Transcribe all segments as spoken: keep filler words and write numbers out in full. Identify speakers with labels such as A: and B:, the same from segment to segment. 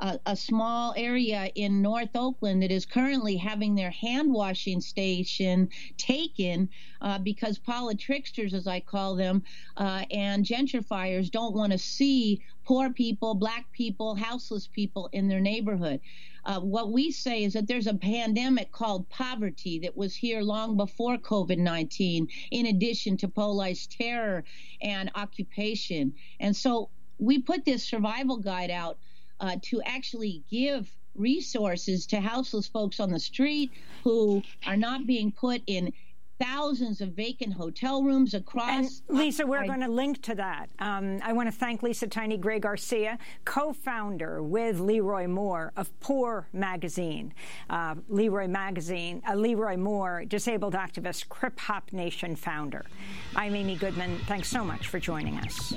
A: a, a small area in North Oakland that is currently having their hand washing station taken uh, because politricksters, as I call them, uh, and gentrifiers don't want to see poor people, black people, houseless people in their neighborhood. Uh, what we say is that there's a pandemic called poverty that was here long before COVID nineteen, in addition to police terror and occupation. And so we put this survival guide out uh, to actually give resources to houseless folks on the street who are not being put in thousands of vacant hotel rooms across.
B: And Lisa, we're going to link to that. Um, I want to thank Lisa Tiny Gray Garcia, co-founder with Leroy Moore of Poor Magazine. Uh, Leroy Magazine, uh, Leroy Moore, disabled activist, Crip Hop Nation founder. I'm Amy Goodman. Thanks so much for joining us.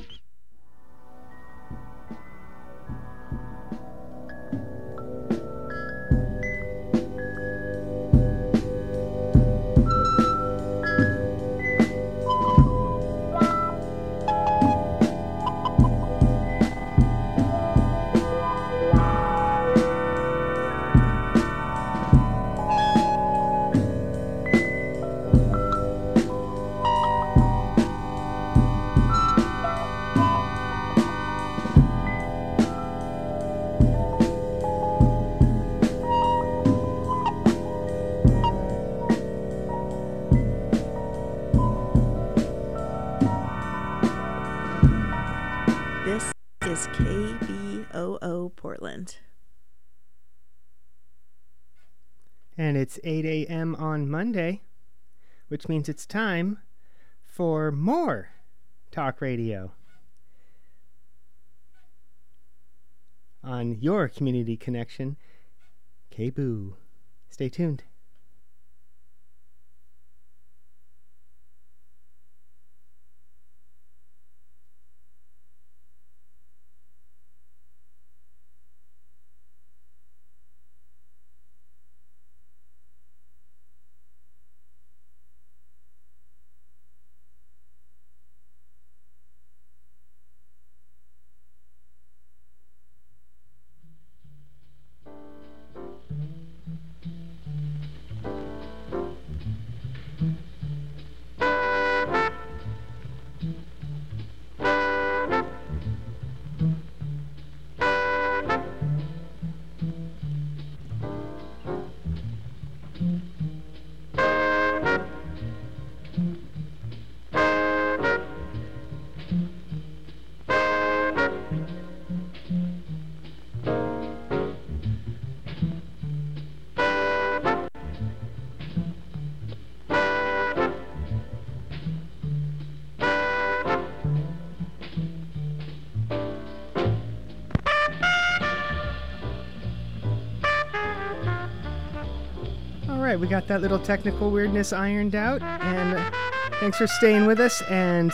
C: K B O O Portland.
D: And it's eight a.m. on Monday, which means it's time for more talk radio on your community connection, K B O O. Stay tuned. We got that little technical weirdness ironed out, and uh, thanks for staying with us. And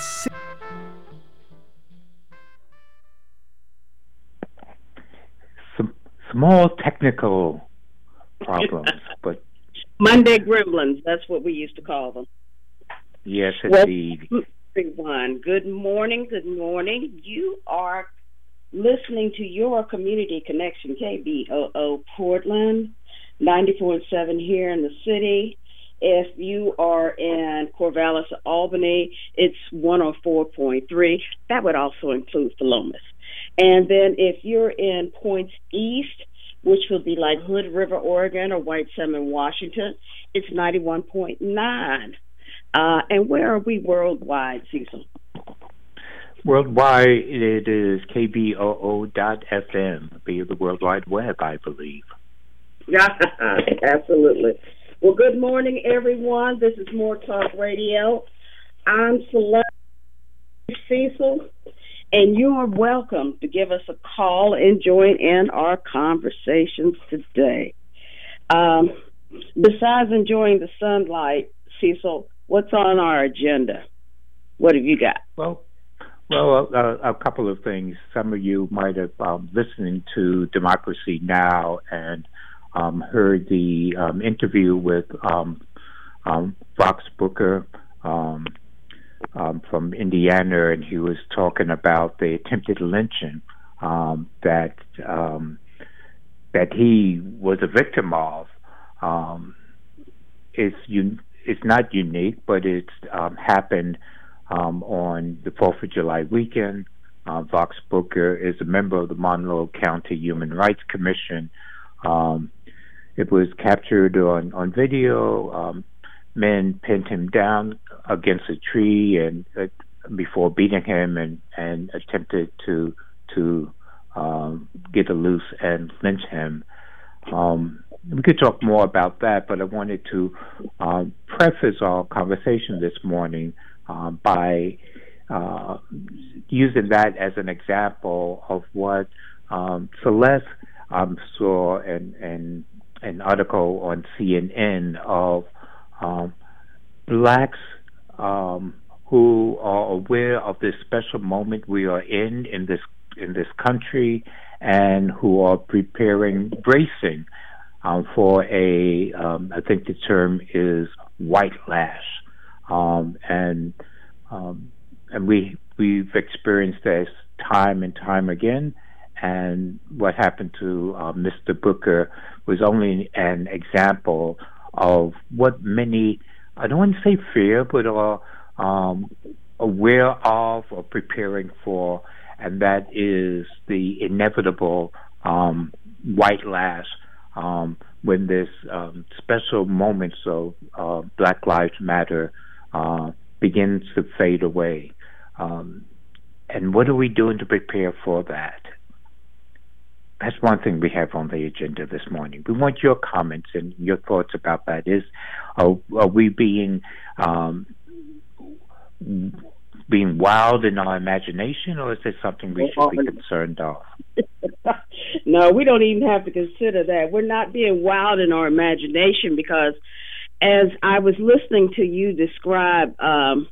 E: some small technical problems, but
F: Monday gremlins, that's what we used to call them.
E: Yes, indeed.
F: Well, everyone, good morning, good morning. You are listening to your community connection, K B O O Portland. ninety-four point seven here in the city. If you are in Corvallis, Albany, it's one oh four point three. That would also include Philomath. And then if you're in points east, which would be like Hood River, Oregon, or White Salmon, Washington, it's ninety-one point nine. Uh, and where are we worldwide, Cecil?
E: Worldwide, it is K B O O dot F M, via the World Wide Web, I believe.
F: Absolutely. Well, good morning, everyone. This is More Talk Radio. I'm Celeste Cecil, and you are welcome to give us a call and join in our conversations today. Um, besides enjoying the sunlight, Cecil, what's on our agenda? What have you got?
E: Well, well, a, a couple of things. Some of you might have um, listened to Democracy Now! and Um, heard the um, interview with um, um, Fox Booker um, um, from Indiana, and he was talking about the attempted lynching um, that um, that he was a victim of um, is un- it's not unique, but it's um, happened um, on the Fourth of July weekend. Uh, Vox Booker is a member of the Monroe County Human Rights Commission. Um, it was captured on, on video. Um, men pinned him down against a tree and uh, before beating him and, and attempted to to um, get a loose and lynch him. Um, we could talk more about that, but I wanted to um, preface our conversation this morning uh, by uh, using that as an example of what um, Celeste um, saw in, in an article on C N N of um, blacks um, who are aware of this special moment we are in in this in this country, and who are preparing, bracing um, for a, um, I think the term is white lash, um, and um, and we we've experienced this time and time again. And what happened to uh, Mister Booker was only an example of what many, I don't want to say fear, but are um, aware of or preparing for, and that is the inevitable um, white lash um, when this um, special moments of uh, Black Lives Matter uh, begins to fade away. Um, and what are we doing to prepare for that? That's one thing we have on the agenda this morning. We want your comments and your thoughts about that. Is are, are we being um, being wild in our imagination, or is this something we should be concerned of?
F: No, we don't even have to consider that. We're not being wild in our imagination, because as I was listening to you describe um,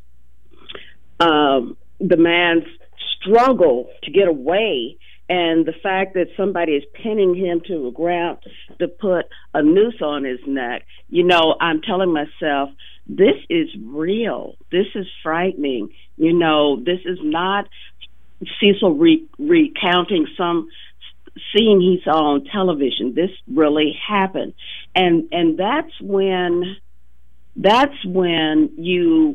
F: um, the man's struggle to get away, and the fact that somebody is pinning him to the ground to put a noose on his neck, you know, I'm telling myself, this is real. This is frightening. You know, this is not Cecil re- recounting some scene he saw on television. This really happened. And and that's when that's when you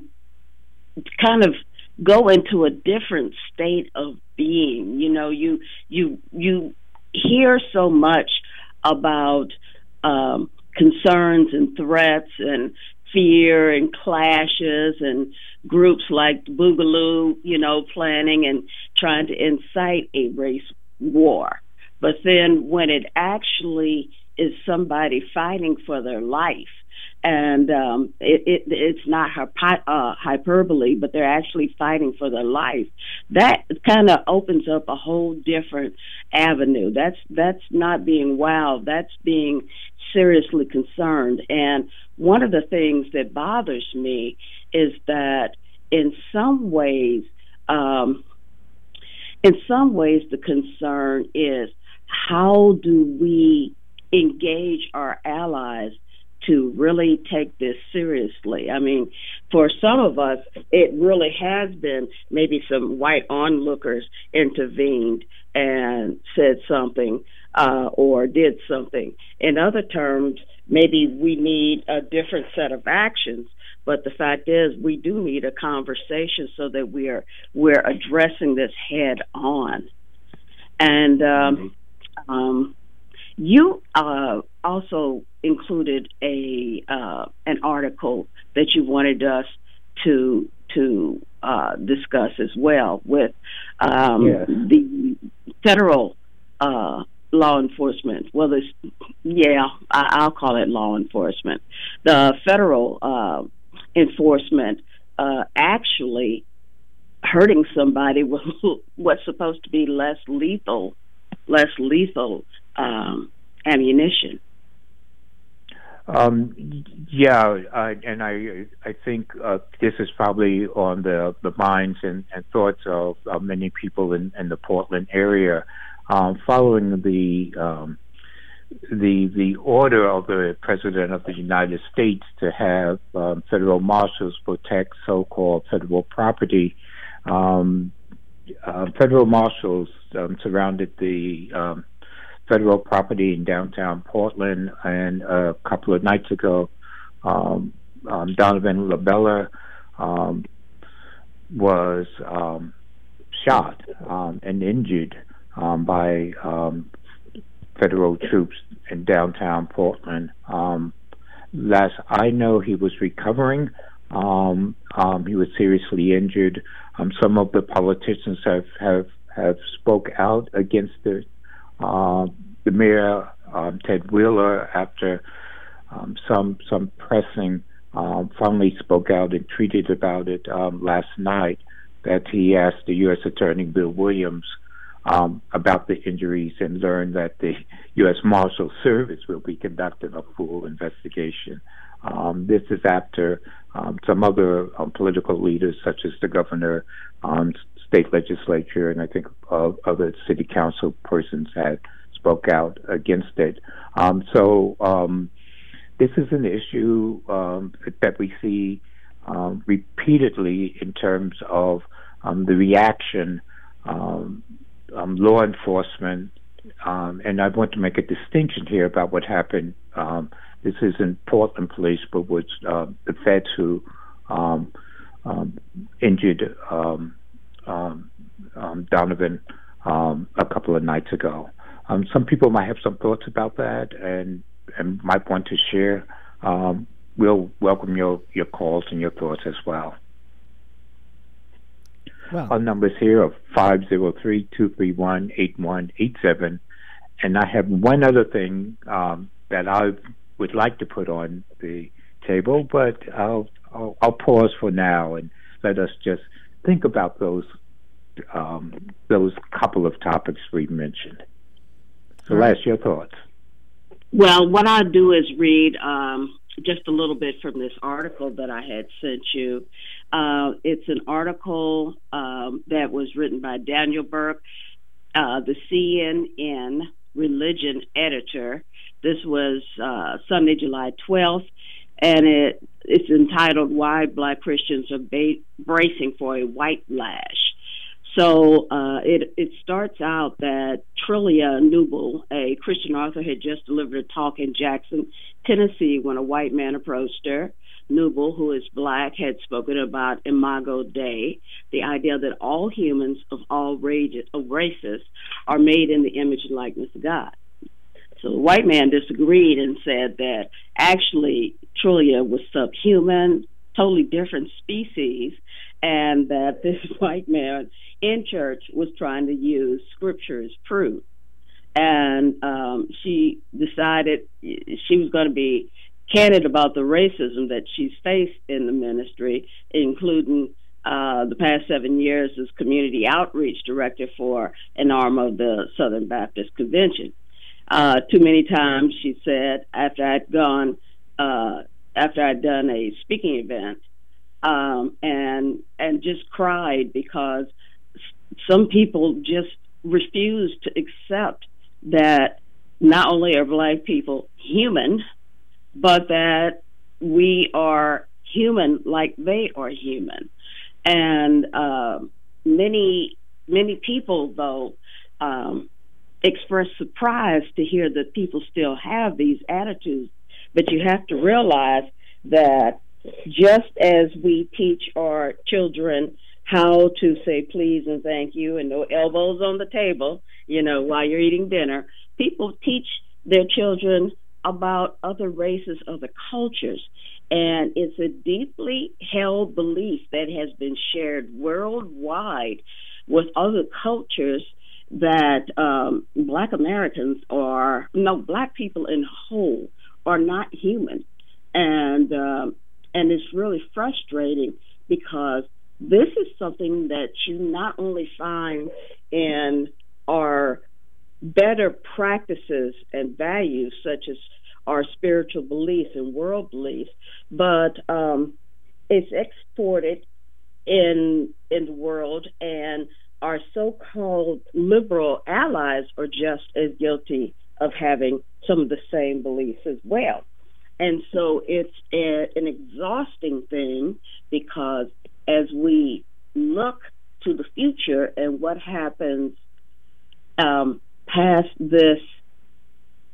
F: kind of go into a different state of being. You know, you you you hear so much about um, concerns and threats and fear and clashes and groups like Boogaloo, you know, planning and trying to incite a race war. But then when it actually is somebody fighting for their life, and um, it, it, it's not hyper, uh, hyperbole, but they're actually fighting for their life, that kind of opens up a whole different avenue. That's that's not being wild. That's being seriously concerned. And one of the things that bothers me is that in some ways, um, in some ways, the concern is, how do we engage our allies to really take this seriously? I mean, for some of us, it really has been maybe some white onlookers intervened and said something uh, or did something. In other terms, maybe we need a different set of actions. But the fact is, we do need a conversation so that we are we're addressing this head on. And um, um, you uh, also included a uh, an article that you wanted us to to uh, discuss as well with um, yes. the federal uh, law enforcement. Well, this, yeah, I, I'll call it law enforcement. The federal uh, enforcement uh, actually hurting somebody with what's supposed to be less lethal, less lethal um, ammunition.
E: Um, yeah, uh, and I I think uh, this is probably on the, the minds and, and thoughts of uh, many people in, in the Portland area, um, following the um, the the order of the President of the United States to have um, federal marshals protect so-called federal property. Um, uh, federal marshals um, surrounded the um, federal property in downtown Portland, and a couple of nights ago, um, um, Donovan LaBella um, was um, shot um, and injured um, by um, federal troops in downtown Portland. Um, last I know, he was recovering. Um, um, he was seriously injured. Um, some of the politicians have, have, have spoke out against the, uh, the mayor, um, Ted Wheeler, after um, some some pressing um, finally spoke out and tweeted about it um, last night, that he asked the U S Attorney Bill Williams um, about the injuries and learned that the U S Marshal Service will be conducting a full investigation. Um, this is after um, some other um, political leaders, such as the governor, um, state legislature, and I think uh, other city council persons had spoke out against it. Um, so um, this is an issue um, that we see um, repeatedly in terms of um, the reaction, um, um, law enforcement, um, and I want to make a distinction here about what happened. Um, this isn't Portland Police, but was uh, the feds who um, um, injured um, um, um, Donovan um, a couple of nights ago. Um, some people might have some thoughts about that and, and might want to share. Um, we'll welcome your, your calls and your thoughts as well.
D: Well,
E: our numbers here are five oh three, two three one, eight one eight seven. And I have one other thing um, that I would like to put on the table, but I'll, I'll, I'll pause for now and let us just think about those um, those couple of topics we mentioned. So, Les, your thoughts?
F: Well, what I'll do is read um, just a little bit from this article that I had sent you. Uh, it's an article um, that was written by Daniel Burke, uh, the C N N religion editor. This was uh, Sunday, July twelfth, and it it's entitled "Why Black Christians Are ba- Bracing for a White Lash." So uh, it it starts out that Trillia Newble, a Christian author, had just delivered a talk in Jackson, Tennessee, when a white man approached her. Newble, who is black, had spoken about Imago Dei, the idea that all humans of all rages, of races are made in the image and likeness of God. So the white man disagreed and said that actually Trillia was subhuman, totally different species, and that this white man in church was trying to use scripture as proof. And um, she decided she was going to be candid about the racism that she's faced in the ministry, including uh, the past seven years as community outreach director for an arm of the Southern Baptist Convention. Uh, too many times, she said, after I'd gone, uh, after I'd done a speaking event, um, and and just cried because some people just refused to accept that not only are black people human, but that we are human like they are human. And uh, many, many people, though, um, express surprise to hear that people still have these attitudes. But you have to realize that just as we teach our children how to say please and thank you and no elbows on the table, you know, while you're eating dinner, people teach their children about other races, other cultures. And it's a deeply held belief that has been shared worldwide with other cultures that um, black Americans are, no, black people in whole are not human. And, um, and it's really frustrating because this is something that you not only find in our better practices and values, such as our spiritual beliefs and world beliefs, but um, it's exported in in the world, and our so-called liberal allies are just as guilty of having some of the same beliefs as well. And so it's a, an exhausting thing, because as we look to the future and what happens um, past this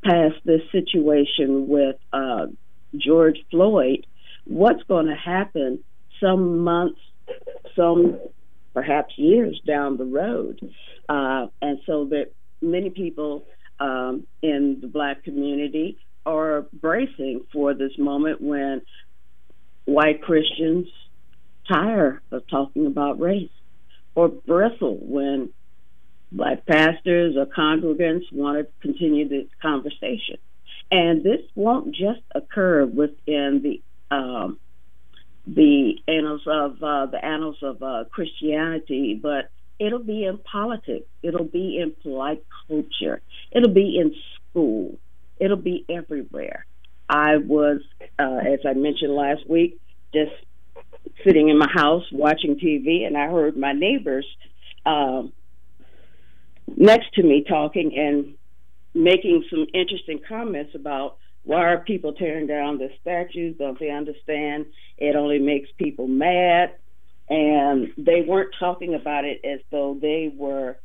F: past this situation with uh, George Floyd, what's going to happen some months, some perhaps years down the road? Uh, and so that many people um, in the Black community are bracing for this moment when white Christians tire of talking about race, or bristle when Black pastors or congregants want to continue the conversation. And this won't just occur within the um, the annals of uh, the annals of uh, Christianity, but it'll be in politics. It'll be in polite culture. It'll be in school. It'll be everywhere. I was, uh, as I mentioned last week, just sitting in my house watching T V, and I heard my neighbors um, next to me talking and making some interesting comments about, why are people tearing down the statues? Don't they understand it only makes people mad? And they weren't talking about it as though they were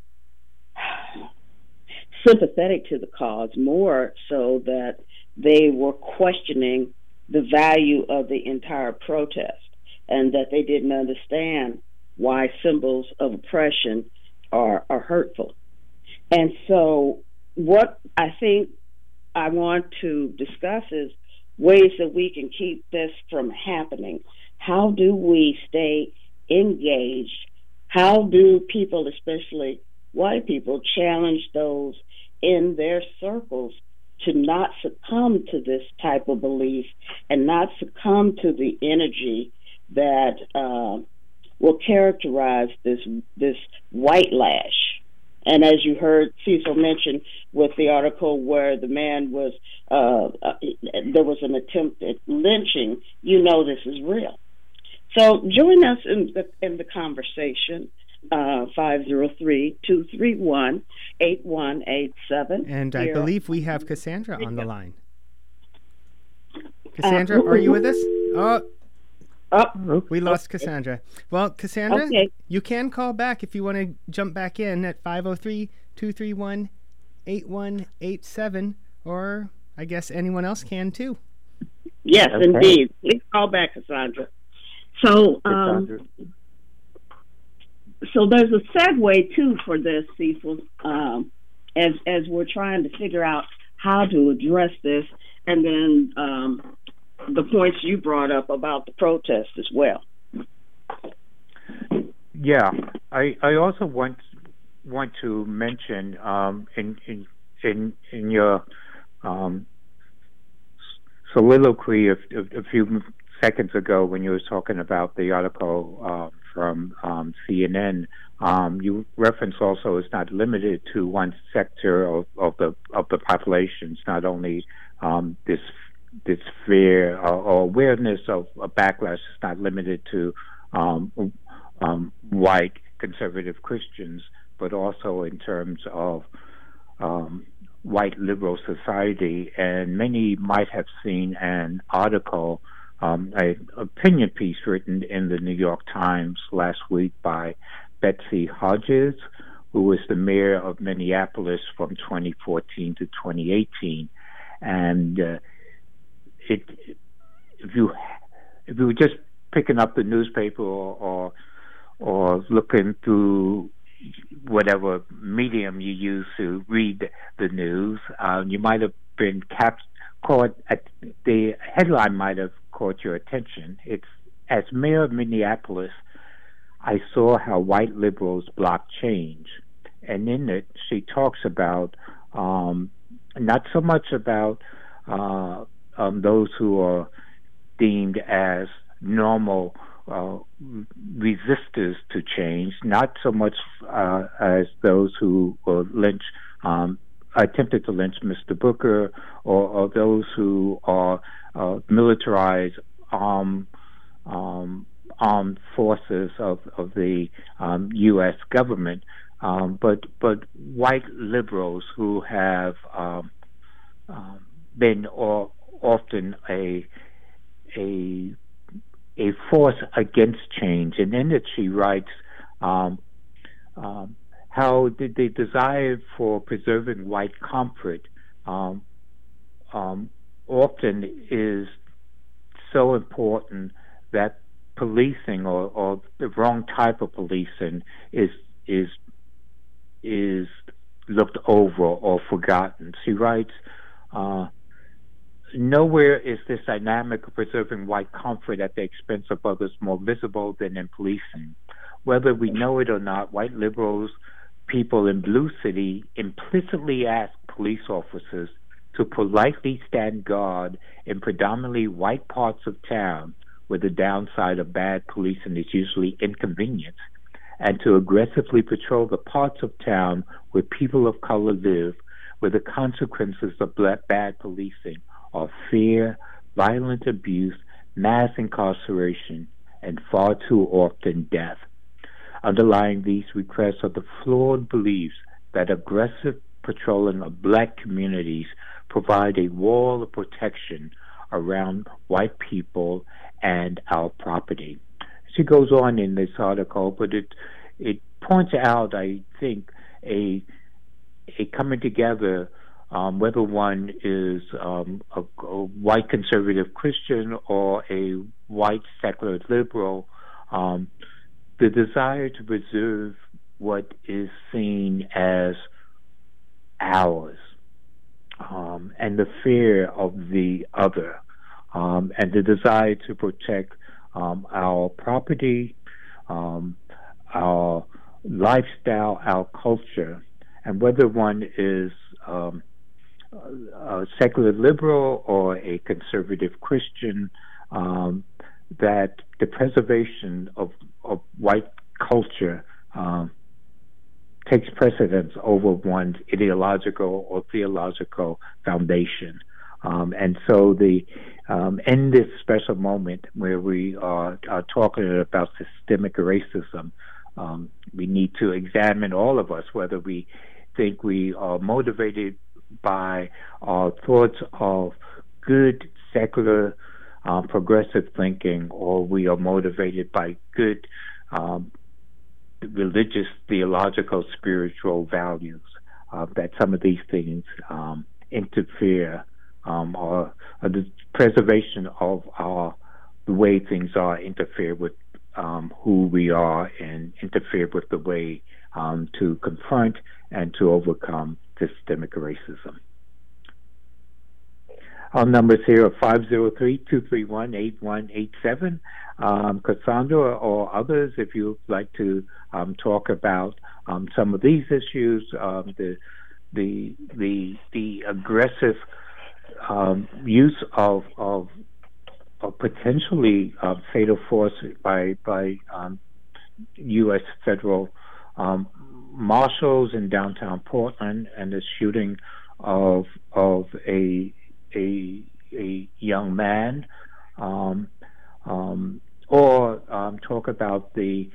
F: sympathetic to the cause, more so that they were questioning the value of the entire protest, and that they didn't understand why symbols of oppression are, are hurtful. And so what I think I want to discuss is ways that we can keep this from happening. How do we stay engaged? How do people, especially white people, challenge those in their circles to not succumb to this type of belief and not succumb to the energy that uh, will characterize this this white lash? And as you heard Cecil mention with the article where the man was, uh, uh, there was an attempt at lynching, you know this is real. So join us in the, in the conversation, uh, five oh three, two three one, eight one eight seven.
D: And I believe we have Cassandra on the line. Cassandra, uh, are you with us? Oh.
F: Oh,
D: we lost
F: okay.
D: Cassandra. Well, Cassandra,
F: okay.
D: You can call back if you want to jump back in at five oh three, two three one, eight one eight seven, or I guess anyone else can too.
F: Yes,
E: okay.
F: Indeed. Please call back, Cassandra. So, um,
E: Cassandra.
F: so there's a segue too for this, Cecil, um, as as we're trying to figure out how to address this, and then um, the points you brought up about the protest as well.
E: Yeah, I I also want want to mention um, in in in in your um, soliloquy a, a, a few seconds ago when you were talking about the article uh, from um, C N N, um, you referenced also it's not limited to one sector of, of the of the population. It's not only um, this this fear or, or awareness of a backlash is not limited to um, um, white conservative Christians, but also in terms of um, white liberal society. And many might have seen an article, um, an opinion piece written in the New York Times last week by Betsy Hodges, who was the mayor of Minneapolis from twenty fourteen to twenty eighteen. And uh, It, if you if you were just picking up the newspaper or or, or looking through whatever medium you use to read the news, um, you might have been cap- caught at the headline might have caught your attention. It's, as mayor of Minneapolis, I saw how white liberals block change, and in it she talks about um, not so much about uh, Um, those who are deemed as normal uh, resistors to change, not so much uh, as those who were lynch, um, attempted to lynch Mister Booker, or, or those who are uh, militarized armed um, armed forces of, of the um, U S government, um, but but white liberals who have um, um, been or often a a a force against change. And in it she writes um, um, how the, the desire for preserving white comfort um, um, often is so important that policing or, or the wrong type of policing is is is looked over or forgotten. She writes, uh, nowhere is this dynamic of preserving white comfort at the expense of others more visible than in policing. Whether we know it or not, white liberals, people in Blue City implicitly ask police officers to politely stand guard in predominantly white parts of town where the downside of bad policing is usually inconvenience, and to aggressively patrol the parts of town where people of color live, where the consequences of bad policing are fear, violent abuse, mass incarceration, and far too often death. Underlying these requests are the flawed beliefs that aggressive patrolling of black communities provide a wall of protection around white people and our property. She goes on in this article, but it it points out, I think, a a coming together, um, whether one is um, a, a white conservative Christian or a white secular liberal, um, the desire to preserve what is seen as ours, um, and the fear of the other, um, and the desire to protect um, our property, um, our lifestyle, our culture, and whether one is um, a secular liberal or a conservative Christian, um, that the preservation of, of white culture um, takes precedence over one's ideological or theological foundation. Um, and so the um, in this special moment where we are, are talking about systemic racism, um, we need to examine, all of us, whether we think we are motivated by our thoughts of good secular um, progressive thinking, or we are motivated by good um, religious, theological, spiritual values, uh, that some of these things um, interfere um, or, or the preservation of our the way things are interfere with um, who we are and interfere with the way um, to confront and to overcome systemic racism. Our numbers here are five oh three, two three one, eight one eight seven. Um, Cassandra or others, if you'd like to um, talk about um, some of these issues, um, the the the the aggressive um, use of of, of potentially uh, fatal force by by um, U S federal um, marshals in downtown Portland, and the shooting of of a a a young man, um, um, or um, talk about the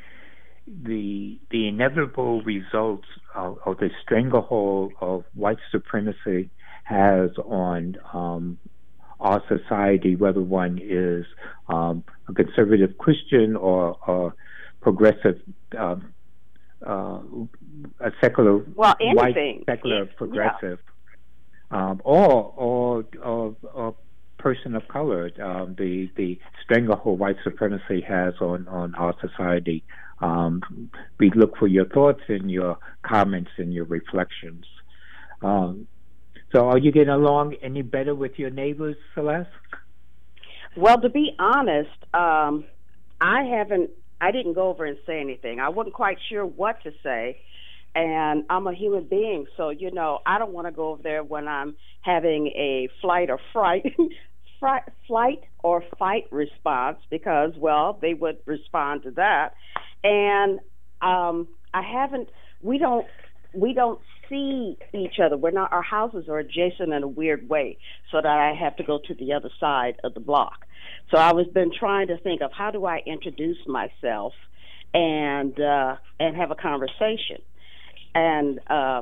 E: the the inevitable results of, of the stranglehold of white supremacy has on um, our society, whether one is um, a conservative Christian or, or progressive, um, uh, a secular
F: well,
E: white secular progressive. Yeah. Um, or, or, or, or person of color, um, the the stranglehold white supremacy has on, on our society. Um, we look for your thoughts and your comments and your reflections. Um, so, are you getting along any better with your neighbors, Celeste?
F: Well, to be honest, um, I haven't. I didn't go over and say anything. I wasn't quite sure what to say. And I'm a human being, so, you know, I don't want to go over there when I'm having a flight or fright, flight or fight response because, well, they would respond to that. And um, I haven't, we don't, we don't see each other. We're not, our houses are adjacent in a weird way, so that I have to go to the other side of the block. So I was been trying to think of how do I introduce myself and uh, and have a conversation. And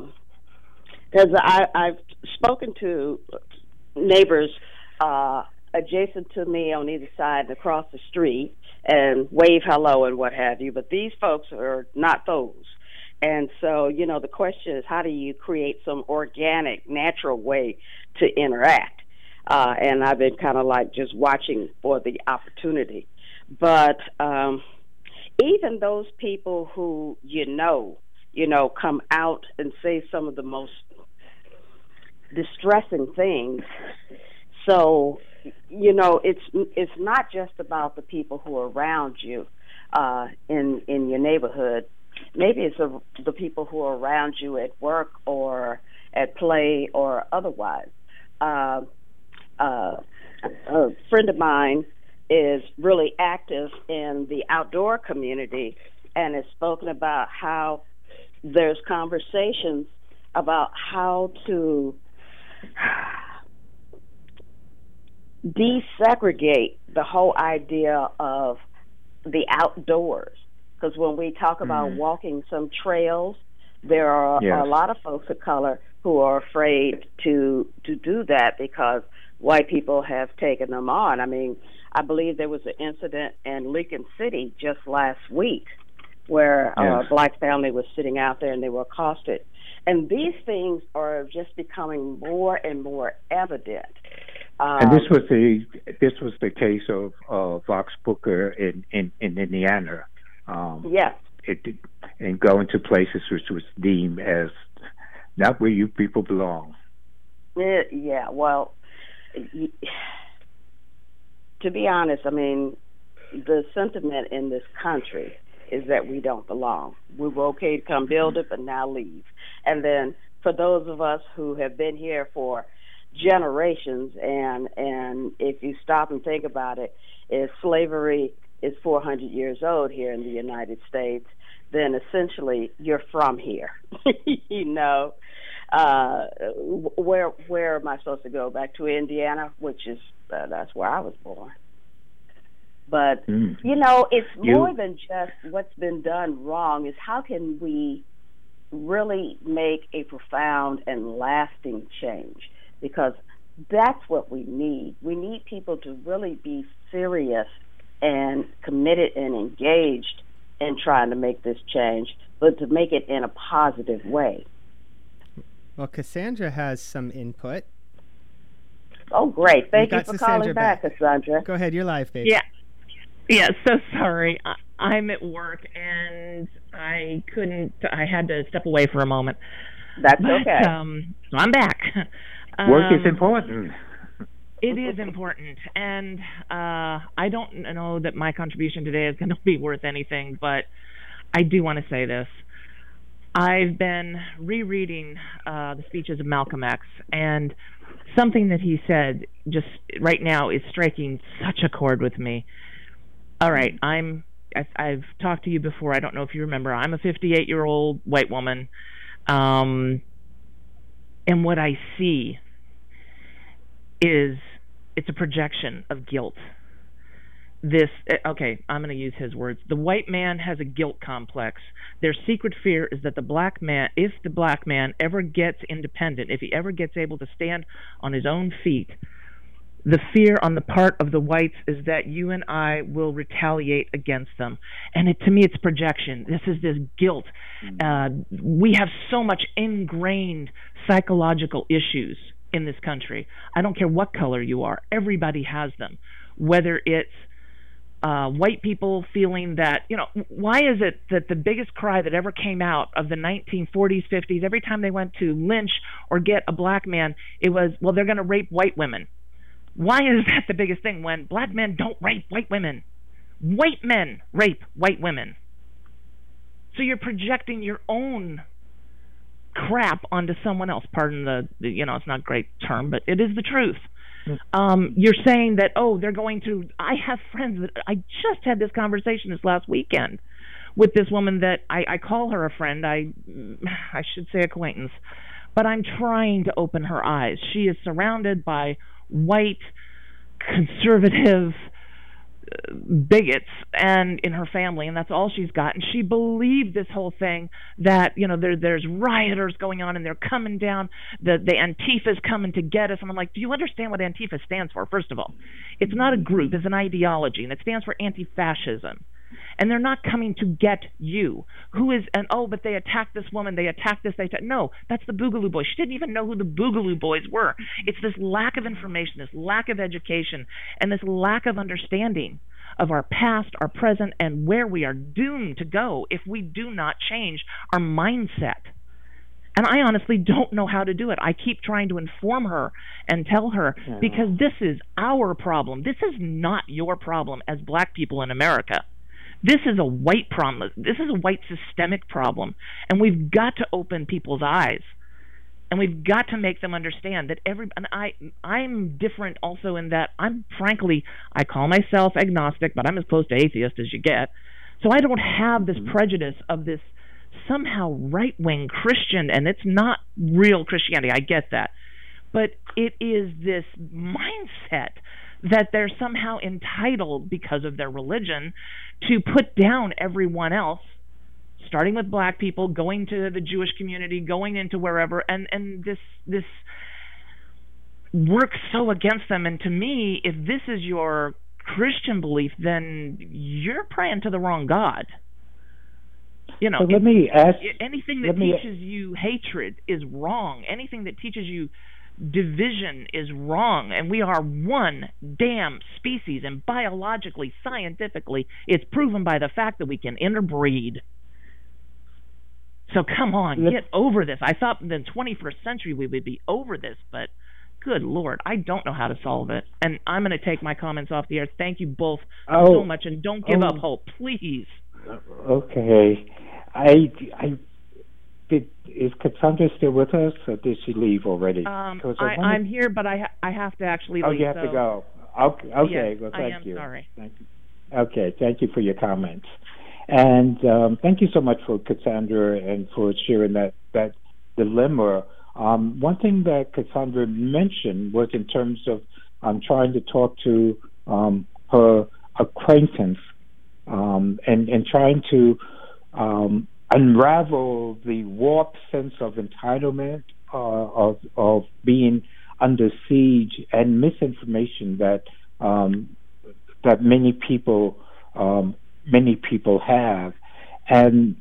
F: because um, I've spoken to neighbors uh, adjacent to me on either side and across the street and wave hello and what have you, but these folks are not those. And so, you know, the question is, how do you create some organic, natural way to interact? uh, and I've been kind of like just watching for the opportunity. But um, even those people who you know, you know, come out and say some of the most distressing things. So, you know, it's it's not just about the people who are around you uh, in in your neighborhood. Maybe it's a, the people who are around you at work or at play or otherwise. Uh, uh, a friend of mine is really active in the outdoor community and has spoken about how there's conversations about how to desegregate the whole idea of the outdoors. Because when we talk about mm-hmm. walking some trails, there are, yes. are a lot of folks of color who are afraid to to do that because white people have taken them on. I mean, I believe there was an incident in Lincoln City just last week where yes. a black family was sitting out there and they were accosted. And these things are just becoming more and more evident. Um,
E: and this was the this was the case of uh, Vox Booker in, in, in Indiana. Um,
F: yes.
E: It, and going to places which was deemed as not where you people belong.
F: It, yeah, well, to be honest, I mean, the sentiment in this country is that we don't belong. We were okay to come build it, but now leave. And then for those of us who have been here for generations, and and if you stop and think about it, if slavery is four hundred years old here in the United States, then essentially you're from here. You know, uh, where where am I supposed to go? Back to Indiana, which is uh, that's where I was born. But mm. you know, it's
E: you,
F: more than just what's been done wrong. Is how can we really make a profound and lasting change? Because that's what we need. We need people to really be serious and committed and engaged in trying to make this change, but to make it in a positive way.
D: Well, Cassandra has some input.
F: Oh, great. Thank
D: you
F: you for
D: Cassandra
F: calling back,
D: back,
F: Cassandra.
D: Go ahead. You're live, babe.
G: Yeah. Yeah, so sorry. I, I'm at work, and I couldn't, I had to step away for a moment.
F: That's
G: but,
F: okay.
G: Um, so I'm back.
E: Work
G: um,
E: is important.
G: It is important, and uh, I don't know that my contribution today is going to be worth anything, but I do want to say this. I've been rereading uh, the speeches of Malcolm X, and something that he said just right now is striking such a chord with me. All right, I'm, I, I've talked to you before. I don't know if you remember. I'm a fifty-eight-year-old white woman, um, and what I see is it's a projection of guilt. This, okay, I'm going to use his words. The white man has a guilt complex. Their secret fear is that the black man, if the black man ever gets independent, if he ever gets able to stand on his own feet, the fear on the part of the whites is that you and I will retaliate against them. And it, to me, it's projection. This is this guilt. Uh, we have so much ingrained psychological issues in this country. I don't care what color you are. Everybody has them. Whether it's uh, white people feeling that, you know, why is it that the biggest cry that ever came out of the nineteen forties, fifties, every time they went to lynch or get a black man, it was, well, they're going to rape white women. Why is that the biggest thing when black men don't rape white women? White men rape white women. So you're projecting your own crap onto someone else. Pardon the, the you know, it's not a great term, but it is the truth. Um, you're saying that, oh, they're going to, I have friends that, I just had this conversation this last weekend with this woman that I, I call her a friend. I, I should say acquaintance, but I'm trying to open her eyes. She is surrounded by white, conservative uh, bigots and in her family, and that's all she's got. And she believed this whole thing that, you know, there, there's rioters going on and they're coming down, the, the Antifa's coming to get us. And I'm like, do you understand what Antifa stands for? First of all, it's not a group, it's an ideology, and it stands for anti-fascism. and they're not coming to get you. Who is, and oh, but they attacked this woman, they attacked this, they attacked, no, that's the Boogaloo Boys. She didn't even know who the Boogaloo Boys were. It's this lack of information, this lack of education, and this lack of understanding of our past, our present, and where we are doomed to go if we do not change our mindset. And I honestly don't know how to do it. I keep trying to inform her and tell her, yeah. because this is our problem. This is not your problem as black people in America. This is a white problem. This is a white systemic problem. And we've got to open people's eyes. And we've got to make them understand that every, and I, I'm different also in that I'm frankly, I call myself agnostic, but I'm as close to atheist as you get. So I don't have this prejudice of this somehow right-wing Christian, and it's not real Christianity. I get that. But it is this mindset that they're somehow entitled, because of their religion, to put down everyone else, starting with black people, going to the Jewish community, going into wherever, and, and this this works so against them. And to me, if this is your Christian belief, then you're praying to the wrong God. You know,
E: so let me ask,
G: anything that teaches you hatred is wrong. Anything that teaches you division is wrong. And we are one damn species, and biologically, scientifically, it's proven by the fact that we can interbreed. So come on, get over this. I thought in the twenty-first century we would be over this, but good Lord, I don't know how to solve it. And I'm going to take my comments off the air. Thank you both oh, so much, and don't give oh, up hope, please.
E: Okay. I, I did, is Cassandra still with us, or did she leave already?
G: Um, I, I wanted... I'm here, but I ha I have to actually leave.
E: Oh, you have
G: so...
E: to go. Okay, okay.
G: Yes,
E: well, thank
G: I am
E: you.
G: Sorry.
E: Thank you. Okay, thank you for your comments. And um, thank you so much for Cassandra and for sharing that, that dilemma. Um, one thing that Cassandra mentioned was in terms of um, trying to talk to um, her acquaintance um, and, and trying to um, unravel the warped sense of entitlement, uh, of, of being under siege, and misinformation that um, that many people um, many people have. And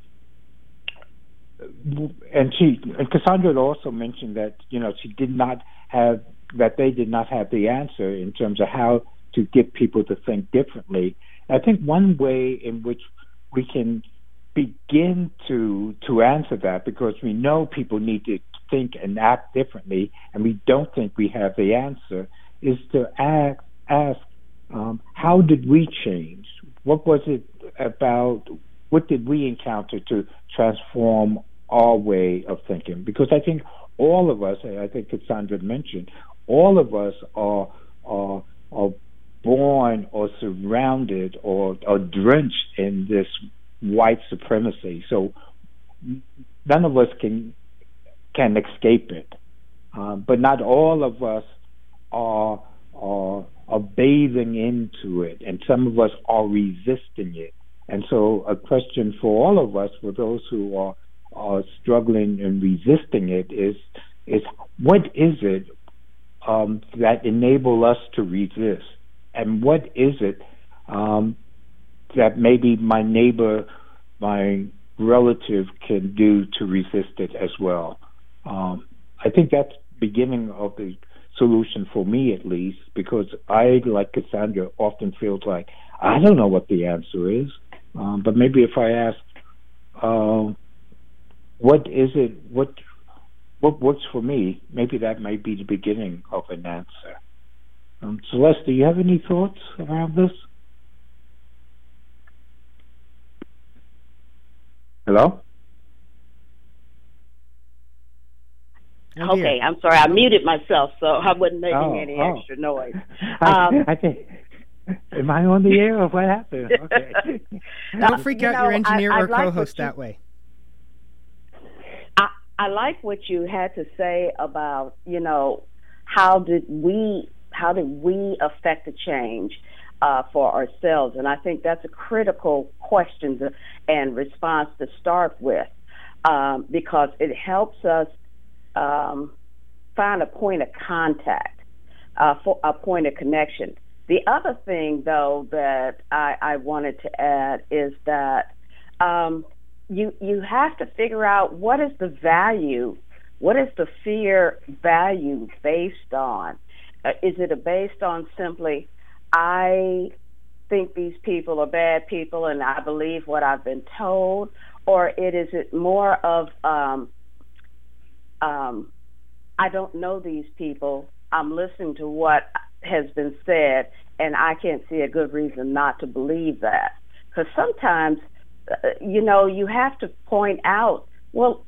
E: and she and Cassandra also mentioned that, you know, she did not have that they did not have the answer in terms of how to get people to think differently. I think one way in which we can begin to to answer that, because we know people need to think and act differently, and we don't think we have the answer, is to ask ask um, how did we change? What was it about? What did we encounter to transform our way of thinking? Because I think all of us, I think Cassandra mentioned, all of us are are, are born or surrounded or, or drenched in this white supremacy. So none of us can can escape it. Uh, but not all of us are, are are bathing into it, and some of us are resisting it. And so a question for all of us, for those who are are struggling and resisting it, is is what is it um, that enable us to resist? And what is it um, that maybe my neighbor, my relative can do to resist it as well? Um, I think that's the beginning of the solution for me, at least, because I, like Cassandra, often feels like I don't know what the answer is. Um, but maybe if I ask, uh, what is it, what what works for me, maybe that might be the beginning of an answer. Um, Celeste, do you have any thoughts around this? Hello?
H: Oh, okay, I'm sorry. I muted myself, so I wasn't making oh, any oh. extra noise. Um,
E: I, I think, am I on the air or what happened? Okay.
D: Don't freak out
H: you know,
D: your engineer
H: I,
D: or
H: like
D: co-host
H: you,
D: that way.
H: I, I like what you had to say about, you know, how did we how did we affect the change uh, for ourselves? And I think that's a critical question to, and response to start with, um, because it helps us um, find a point of contact, uh, for a point of connection. the other thing, though, that I, I wanted to add is that um, you you have to figure out what is the value, what is the fear value based on? Uh, is it a based on simply, I think these people are bad people and I believe what I've been told, or it is it more of um, um, I don't know these people, I'm listening to what has been said, and I can't see a good reason not to believe that. Because sometimes, uh, you know, you have to point out, well,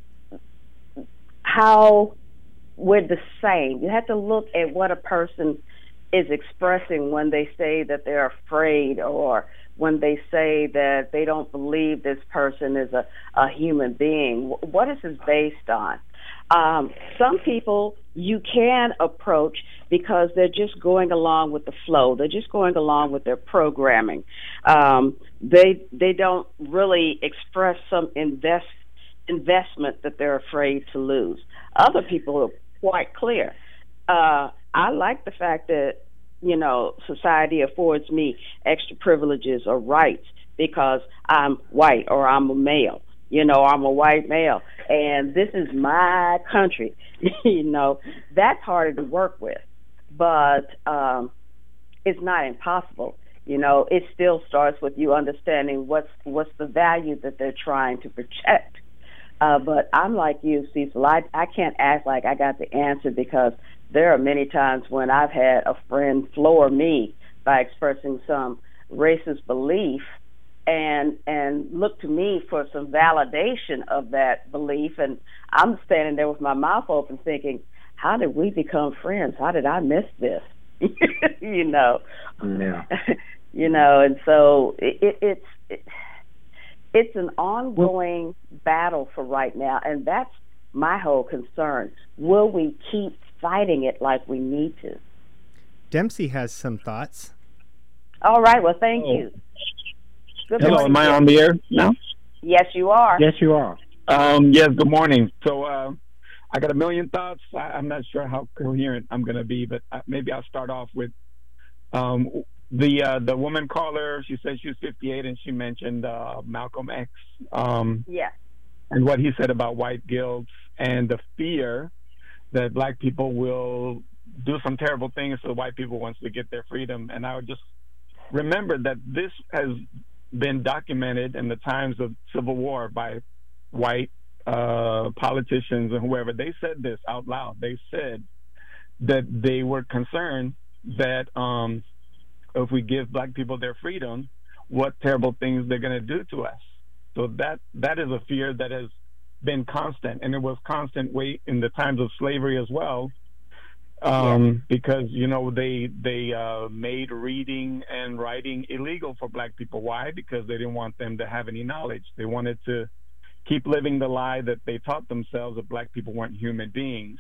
H: how we're the same. You have to look at what a person is expressing when they say that they're afraid, or when they say that they don't believe this person is a, a human being. What is this based on? Um, some people you can approach because they're just going along with the flow. They're just going along with their programming. Um, they they don't really express some invest investment that they're afraid to lose. Other people are quite clear. Uh, I like the fact that, you know, society affords me extra privileges or rights because I'm white or I'm a male. You know, I'm a white male, and this is my country. You know, that's harder to work with, but um, it's not impossible. You know, it still starts with you understanding what's what's the value that they're trying to protect. Uh, but I'm like you, Cecil. I, I can't act like I got the answer, because there are many times when I've had a friend floor me by expressing some racist belief, and and look to me for some validation of that belief, and I'm standing there with my mouth open thinking, how did we become friends? How did I miss this? you know,
E: yeah.
H: you know, and so it, it, it's it, it's an ongoing battle for right now, and that's my whole concern. Will we keep fighting it like we need to?
D: Dempsey has some thoughts.
H: All right, well, thank
I: oh.
H: you. Good
I: Hello,
H: morning,
I: am I
H: Jim.
I: on the air now?
H: Yes, you are.
E: Yes, you are.
I: Um, yes, good morning. So uh, I got a million thoughts. I, I'm not sure how coherent I'm going to be, but uh, maybe I'll start off with um, the uh, the woman caller. She said she was fifty-eight, and she mentioned uh, Malcolm X. Um,
H: yeah.
I: And what he said about white guilt and the fear that black people will do some terrible things to white people once they get their freedom. And I would just remember that this has been documented in the times of Civil War by white uh, politicians and whoever. They said this out loud. They said that they were concerned that um, if we give black people their freedom, what terrible things they're going to do to us. So that that is a fear that has been constant, and it was constant way in the times of slavery as well. Um, yeah. Because, you know, they they uh, made reading and writing illegal for black people. Why? Because they didn't want them to have any knowledge. They wanted to keep living the lie that they taught themselves that black people weren't human beings.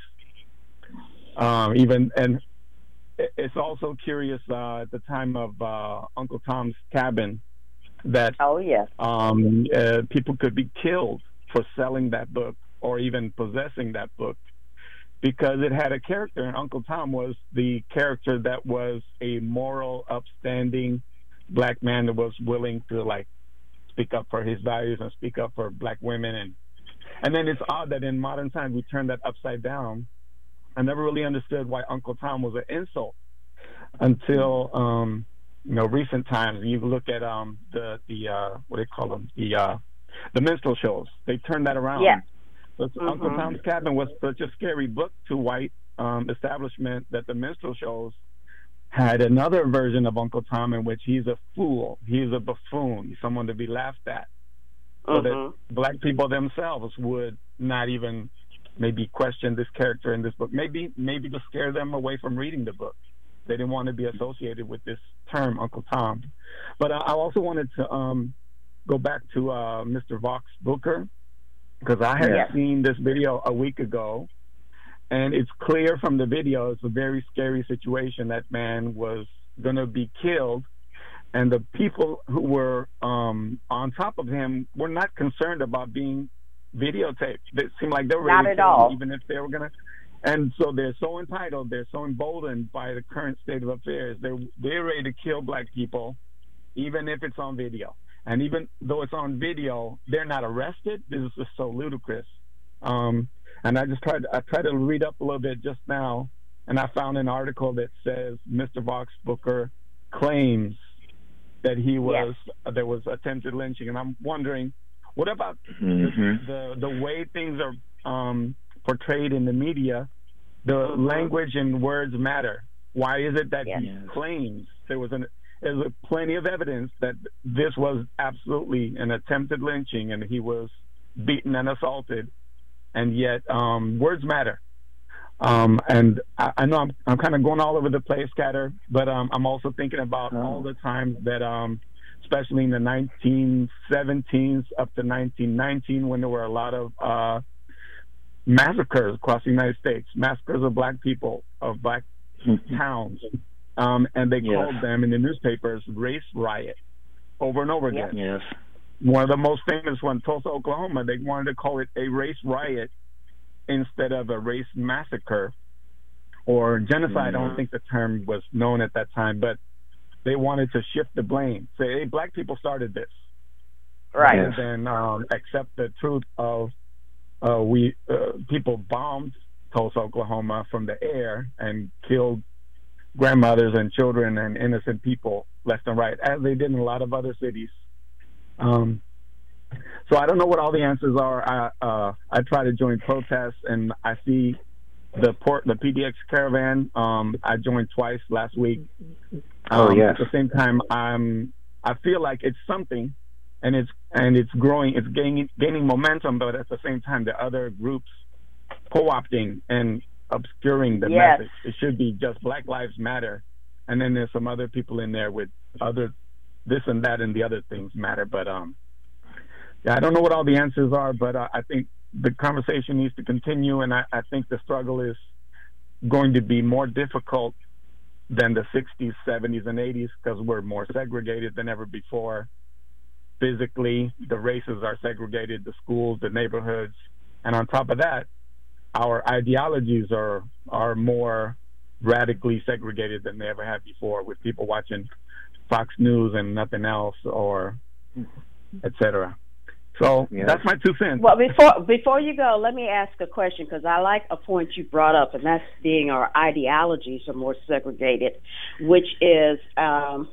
I: Um, even and it's also curious uh, at the time of uh, Uncle Tom's Cabin that
H: oh yes,
I: um, uh, people could be killed for selling that book or even possessing that book, because it had a character, and Uncle Tom was the character that was a moral, upstanding black man that was willing to like speak up for his values and speak up for black women. And and then it's odd that in modern times we turn that upside down. I never really understood why Uncle Tom was an insult until um, you know recent times. You look at um, the the uh, what do they call them the uh, the minstrel shows. They turned that around.
H: Yeah.
I: So
H: Mm-hmm.
I: Uncle Tom's Cabin was such a scary book to white um, establishment that the minstrel shows had another version of Uncle Tom in which he's a fool, he's a buffoon, he's someone to be laughed at. So
H: Mm-hmm.
I: that black people themselves would not even maybe question this character in this book. Maybe maybe to scare them away from reading the book. They didn't want to be associated with this term, Uncle Tom. But I, I also wanted to um, go back to uh, Mister Vox Booker, because I had
H: yeah.
I: seen this video a week ago, and it's clear from the video it's a very scary situation. That man was going to be killed, and the people who were um, on top of him were not concerned about being videotaped. It seemed like they were
H: not
I: ready
H: at
I: to
H: all.
I: him, even if they were going to, And so they're so entitled, they're so emboldened by the current state of affairs. They're, they're ready to kill black people, even if it's on video. And even though it's on video, they're not arrested. This is just so ludicrous. Um, and I just tried, I tried to read up a little bit just now, and I found an article that says Mister Vox Booker claims that he was, yes. uh, there was attempted lynching. And I'm wondering, what about mm-hmm. the, the, the way things are um, portrayed in the media? The mm-hmm. language and words matter. Why is it that yes. he claims there was an there's plenty of evidence that this was absolutely an attempted lynching and he was beaten and assaulted, and yet um, words matter. Um, and I, I know I'm, I'm kind of going all over the place, Scatter, but um, I'm also thinking about oh. all the times that, um, especially in the nineteen seventeens up to nineteen nineteen, when there were a lot of uh, massacres across the United States, massacres of black people, of black towns. Um, and they yes. called them in the newspapers race riot over and over again.
E: Yes.
I: One of the most famous ones, Tulsa, Oklahoma, they wanted to call it a race riot instead of a race massacre or genocide. Mm-hmm. I don't think the term was known at that time, but they wanted to shift the blame. Say, hey, black people started this.
H: Right.
I: And then um, accept the truth of uh, we uh, people bombed Tulsa, Oklahoma from the air and killed grandmothers and children and innocent people left and right, as they did in a lot of other cities. Um, so I don't know what all the answers are. I uh, I try to join protests, and I see the port, the P D X caravan. Um, I joined twice last week. Um,
E: oh yes.
I: At the same time, I'm I feel like it's something, and it's and it's growing. It's gaining gaining momentum, but at the same time, the other groups co-opting and obscuring the
H: yes.
I: message. It should be just Black Lives Matter, and then there's some other people in there with other this and that and the other things matter. But um, yeah, I don't know what all the answers are, but uh, I think the conversation needs to continue, and I, I think the struggle is going to be more difficult than the sixties, seventies, and eighties because we're more segregated than ever before. Physically, the races are segregated, the schools, the neighborhoods, and on top of that, our ideologies are are more radically segregated than they ever have before, with people watching Fox News and nothing else, or et cetera. So yeah. that's my two cents.
H: Well, before before you go, let me ask a question, because I like a point you brought up, and that's being our ideologies are more segregated, which is um,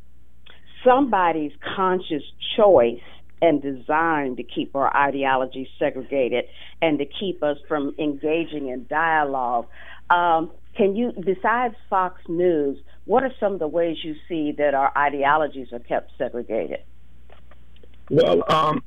H: somebody's conscious choice and design to keep our ideology segregated and to keep us from engaging in dialogue. Um, can you, besides Fox News, what are some of the ways you see that our ideologies are kept segregated?
I: Well, um,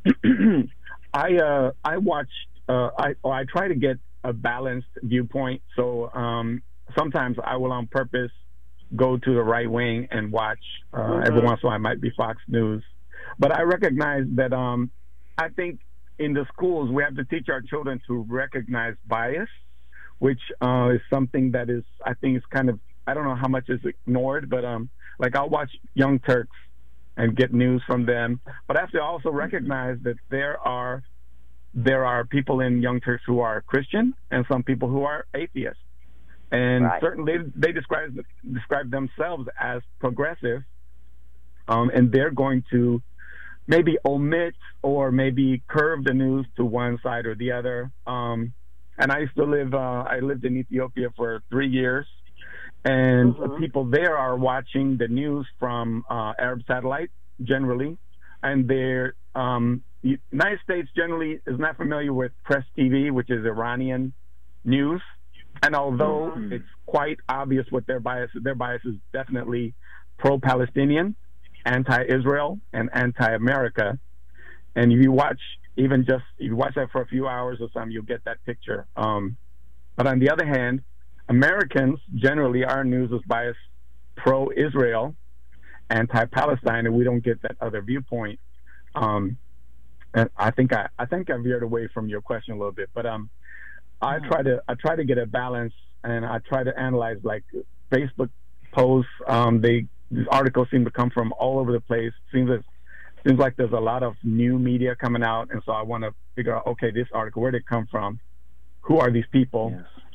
I: I uh, I watch, uh, I or I try to get a balanced viewpoint. So um, sometimes I will on purpose go to the right wing and watch. Uh, mm-hmm. Every once in a while, it might be Fox News. But I recognize that um, I think in the schools we have to teach our children to recognize bias, which uh, is something that is, I think, is kind of, I don't know how much is ignored, but um, like I'll watch Young Turks and get news from them. But I have to also recognize that there are there are people in Young Turks who are Christian and some people who are atheists, and right. certainly they describe describe themselves as progressive, um, and they're going to maybe omit or maybe curve the news to one side or the other. Um, and I used to live, uh, I lived in Ethiopia for three years, and mm-hmm. people there are watching the news from uh, Arab satellite generally, and they're, um, the United States generally is not familiar with Press T V, which is Iranian news. And although mm-hmm. it's quite obvious what their bias is, their bias is definitely pro-Palestinian, anti-Israel, and anti-America. And if you watch, even just, if you watch that for a few hours or something, you'll get that picture. Um, but on the other hand, Americans, generally, our news is biased pro-Israel, anti-Palestine, and we don't get that other viewpoint. Um, and I think I, I think I veered away from your question a little bit, but um, I try to, I try to get a balance, and I try to analyze, like, Facebook posts. Um, they These articles seem to come from all over the place. Seems as, seems like there's a lot of new media coming out, and so I want to figure out, okay, this article, where did it come from? Who are these people? Yes.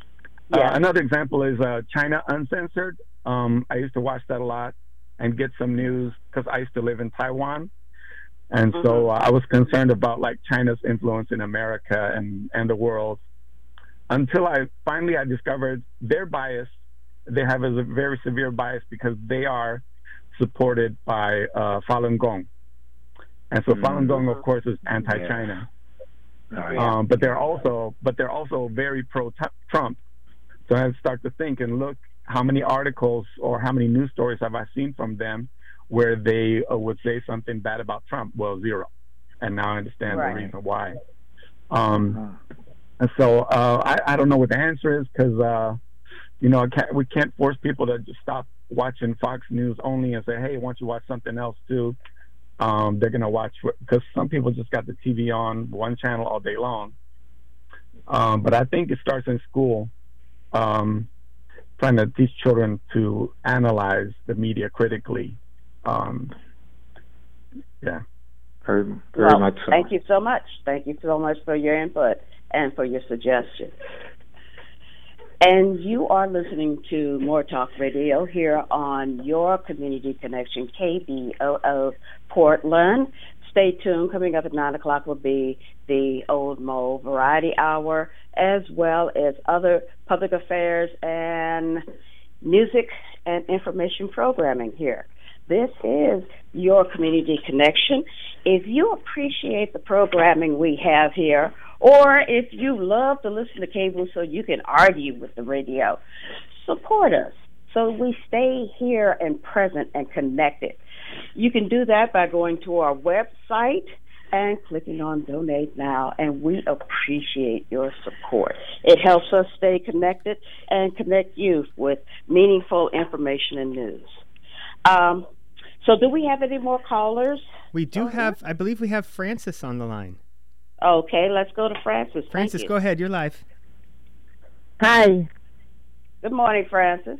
I: Uh, another example is uh, China Uncensored. Um, I used to watch that a lot and get some news because I used to live in Taiwan. And mm-hmm. so uh, I was concerned about like China's influence in America and, and the world until I finally I discovered their bias. They have a very severe bias because they are supported by uh, Falun Gong. And so mm-hmm. Falun Gong, of course, is anti-China. Yeah. Oh, yeah. Um, but they're also but they're also very pro-Trump. So I start to think and look how many articles or how many news stories have I seen from them where they uh, would say something bad about Trump? Well, zero. And now I understand right. the reason why. Um, and so uh, I, I don't know what the answer is because, uh, you know, can't, we can't force people to just stop watching Fox News only and say, hey, why don't you watch something else too? Um, they're going to watch, because some people just got the T V on one channel all day long. Um, but I think it starts in school. Um, trying to teach children to analyze the media critically. Um, yeah.
E: Very, very
H: well,
E: much so.
H: Thank you so much. Thank you so much for your input and for your suggestions. And you are listening to More Talk Radio here on your Community Connection, K B O O Portland. Stay tuned. Coming up at nine o'clock will be the Old Mo Variety Hour, as well as other public affairs and music and information programming here. This is your Community Connection. If you appreciate the programming we have here, or if you love to listen to cable so you can argue with the radio, support us so we stay here and present and connected. You can do that by going to our website and clicking on Donate Now, and we appreciate your support. It helps us stay connected and connect you with meaningful information and news. Um, so do we have any more callers?
D: We do have, I believe we have Francis on the line.
H: Okay, let's go to Francis.
D: Francis, go ahead. You're live.
J: Hi.
H: Good morning, Francis.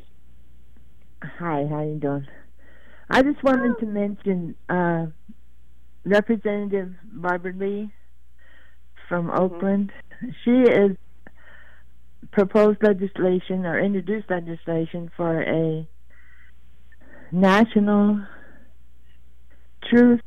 J: Hi, how you doing? I just wanted to mention uh, Representative Barbara Lee from mm-hmm. Oakland. She has proposed legislation or introduced legislation for a national truth,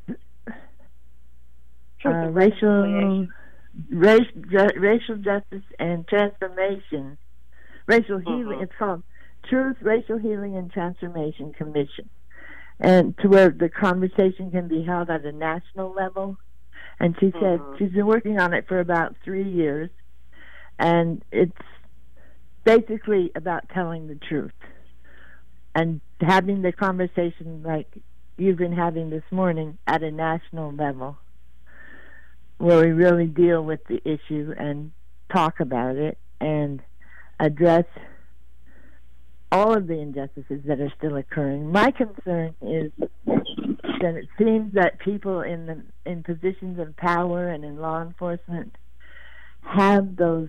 J: truth uh, racial race, ju- racial justice and transformation, racial healing. Mm-hmm. It's called Truth, Racial Healing and Transformation Commission. And to where the conversation can be held at a national level. And she said mm-hmm. she's been working on it for about three years. And it's basically about telling the truth and having the conversation like you've been having this morning at a national level, where we really deal with the issue and talk about it and address all of the injustices that are still occurring. My concern is that it seems that people in the in positions of power and in law enforcement have those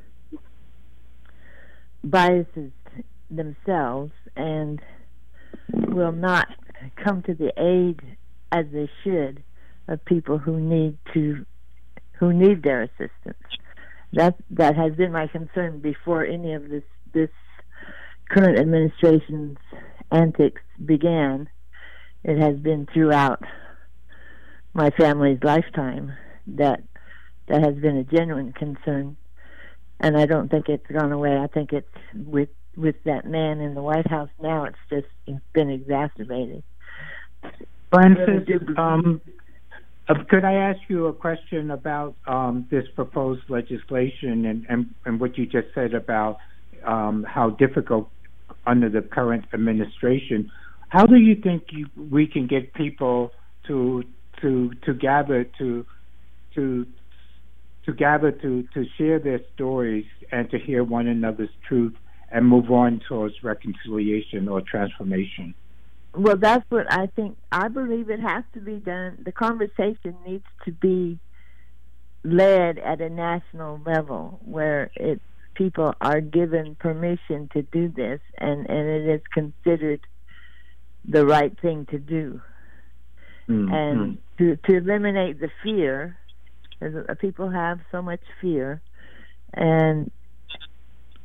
J: biases themselves and will not come to the aid as they should of people who need to who need their assistance. That that has been my concern before any of this this current administration's antics began. It has been throughout my family's lifetime that that has been a genuine concern, and I don't think it's gone away. I think it's with with that man in the White House now. It's just it's been exacerbated.
E: Francis, um, uh, could I ask you a question about um, this proposed legislation and, and, and what you just said about um, how difficult under the current administration? How do you think you, we can get people to to to gather to to to gather to, to share their stories and to hear one another's truth and move on towards reconciliation or transformation?
J: Well, that's what I think. I believe it has to be done. The conversation needs to be led at a national level where it people are given permission to do this, and, and it is considered the right thing to do. Mm-hmm. And to, to eliminate the fear, because people have so much fear, and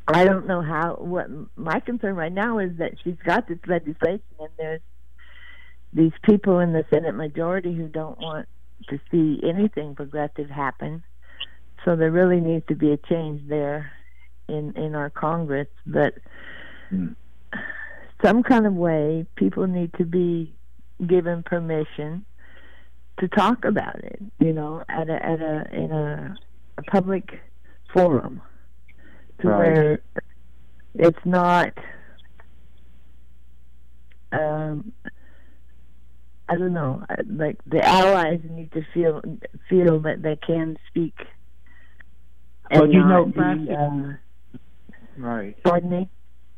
J: I don't know how. What my concern right now is that she's got this legislation, and there's these people in the Senate majority who don't want to see anything progressive happen. So there really needs to be a change there in in our Congress. But mm. some kind of way, people need to be given permission to talk about it. You know, at a at a in a, a public forum, to right. where it's not. Um, I don't know. Like the allies need to feel feel that they can speak.
E: Well, you know,
J: be,
E: Francis.
J: Uh,
E: right.
J: Pardon me?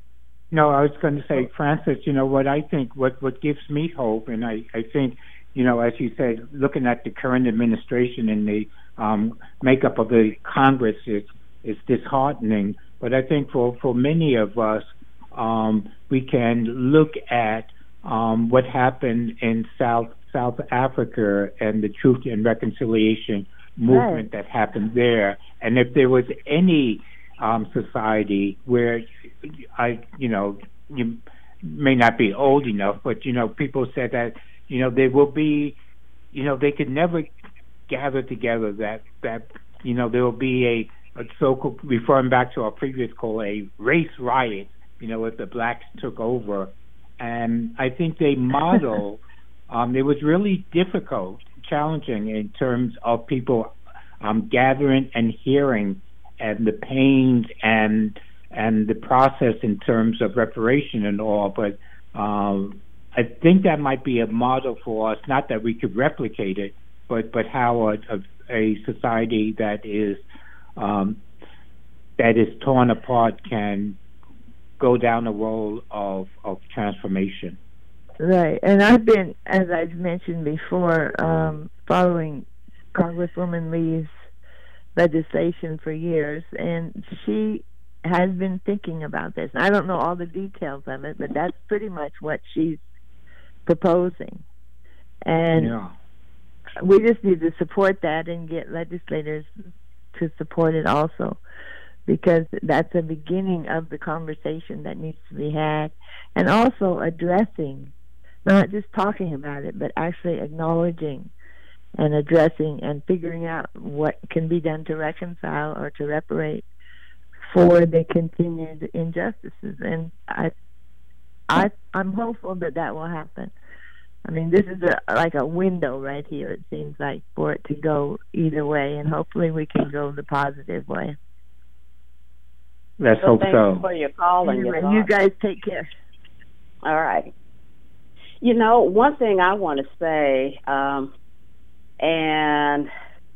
E: No, I was going to say, Francis. You know what I think. What what gives me hope, and I I think, you know, as you said, looking at the current administration and the um, makeup of the Congress is is disheartening. But I think for for many of us, um, we can look at Um, what happened in South South Africa and the Truth and Reconciliation movement right. that happened there, and if there was any um, society where I, you know, you may not be old enough, but you know, people said that you know there will be, you know, they could never gather together. That that you know there will be a, a so-called, referring back to our previous call, a race riot. You know, if the blacks took over. And I think they model, um, it was really difficult, challenging in terms of people um, gathering and hearing, and the pains and and the process in terms of reparation and all. But um, I think that might be a model for us, not that we could replicate it, but, but how a, a, a society that is um, that is torn apart can go down the road of, of transformation.
J: Right. And I've been, as I've mentioned before, um, following Congresswoman Lee's legislation for years, and she has been thinking about this. I don't know all the details of it, but that's pretty much what she's proposing. And
E: yeah.
J: we just need to support that and get legislators to support it also, because that's the beginning of the conversation that needs to be had, and also addressing, not just talking about it, but actually acknowledging and addressing and figuring out what can be done to reconcile or to reparate for the continued injustices. And I, I, I'm hopeful that that will happen. I mean, this is a, like a window right here, it seems like, for it to go either way, and hopefully we can go the positive way.
E: Let's
F: well,
E: hope
F: thank
E: so.
F: You for your call and
J: anyway,
F: your
J: you guys take care.
F: All right. You know, one thing I want to say, um, and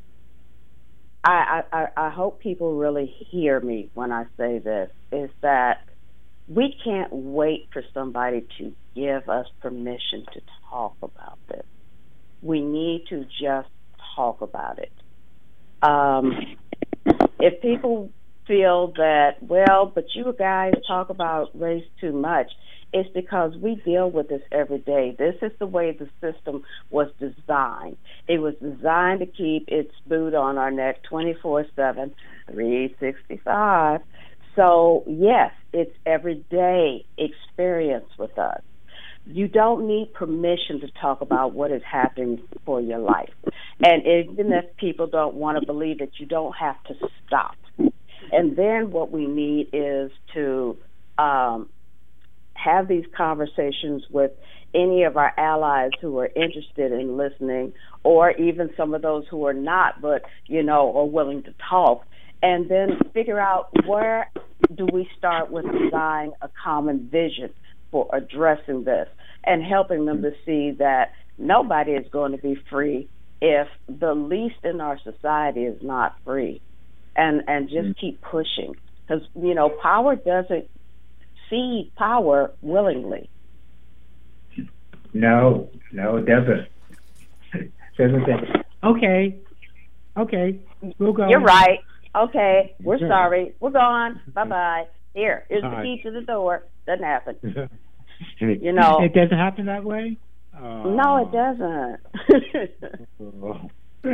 F: I, I, I hope people really hear me when I say this, is that we can't wait for somebody to give us permission to talk about this. We need to just talk about it. Um, if people feel that, well, but you guys talk about race too much, it's because we deal with this every day. This is the way the system was designed. It was designed to keep its boot on our neck twenty-four seven, three sixty-five. So, yes, it's everyday experience with us. You don't need permission to talk about what is happening for your life. And even if people don't want to believe it, you don't have to stop. And then what we need is to um, have these conversations with any of our allies who are interested in listening, or even some of those who are not, but, you know, are willing to talk, and then figure out where do we start with designing a common vision for addressing this and helping them to see that nobody is going to be free if the least in our society is not free. And and just mm-hmm. keep pushing, because you know power doesn't cede power willingly.
E: No, no, it doesn't. It doesn't say, okay, okay, we'll go.
F: You're right. Okay, we're sure. sorry. We're gone. Bye bye. Here, here's All the key right. to the door. Doesn't happen. You know,
E: it doesn't happen that way. Oh.
F: No, it doesn't.